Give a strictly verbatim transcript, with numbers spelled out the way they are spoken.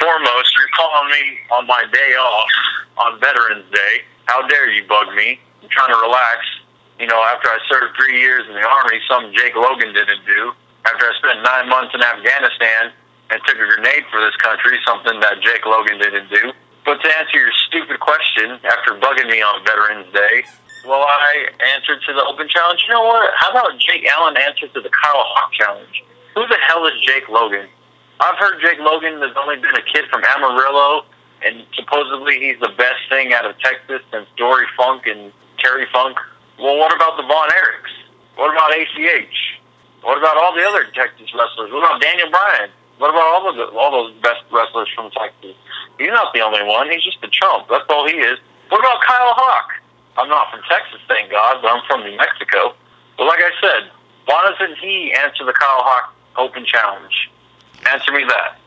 foremost, you're calling me on my day off on Veterans Day. How dare you bug me? I'm trying to relax. You know, after I served three years in the Army, something Jake Logan didn't do. After I spent nine months in Afghanistan and took a grenade for this country, something that Jake Logan didn't do. But to answer your stupid question, after bugging me on Veterans Day, well, I answered to the open challenge. You know what? How about Jake Allen answer to the Kyle Hawk challenge? Who the hell is Jake Logan? I've heard Jake Logan has only been a kid from Amarillo, and supposedly he's the best thing out of Texas since Dory Funk and Terry Funk. Well, what about the Von Erichs? What about A C H? What about all the other Texas wrestlers? What about Daniel Bryan? What about all of the, all those best wrestlers from Texas? He's not the only one. He's just a chump. That's all he is. What about Kyle Hawk? I'm not from Texas, thank God, but I'm from New Mexico. But like I said, why doesn't he answer the Kyle Hawk Open Challenge? Answer me that.